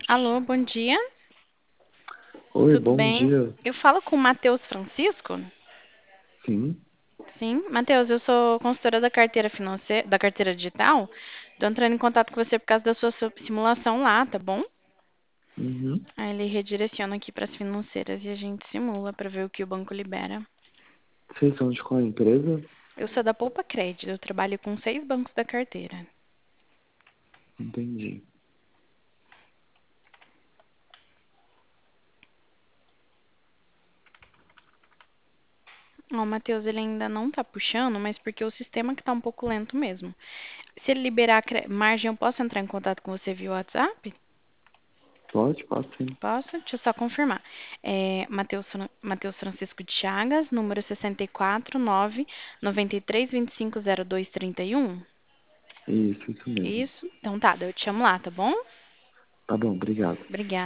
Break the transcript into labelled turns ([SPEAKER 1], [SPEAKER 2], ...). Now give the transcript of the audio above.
[SPEAKER 1] Alô, bom dia.
[SPEAKER 2] Oi,
[SPEAKER 1] Tudo
[SPEAKER 2] bom
[SPEAKER 1] bem?
[SPEAKER 2] dia.
[SPEAKER 1] Eu falo com o Matheus Francisco?
[SPEAKER 2] Sim.
[SPEAKER 1] Sim, Matheus, eu sou consultora da carteira financeira, da carteira digital. Tô entrando em contato com você por causa da sua simulação lá, tá bom?
[SPEAKER 2] Uhum.
[SPEAKER 1] Aí ele redireciona aqui para as financeiras e a gente simula para ver o que o banco libera.
[SPEAKER 2] Vocês são de qual empresa?
[SPEAKER 1] Eu sou da Poupa Crédito, eu trabalho com 6 bancos da carteira.
[SPEAKER 2] Entendi.
[SPEAKER 1] Ó, o Matheus, ele ainda não tá puxando, mas porque o sistema que tá um pouco lento mesmo. Se ele liberar a margem, eu posso entrar em contato com você via WhatsApp?
[SPEAKER 2] Pode, posso sim.
[SPEAKER 1] Posso? Deixa eu só confirmar. É Matheus Francisco de Chagas, número 64 993 25 02 31.
[SPEAKER 2] Isso mesmo.
[SPEAKER 1] Isso? Então tá, daí eu te chamo lá, tá bom?
[SPEAKER 2] Tá bom, obrigado.
[SPEAKER 1] Obrigada.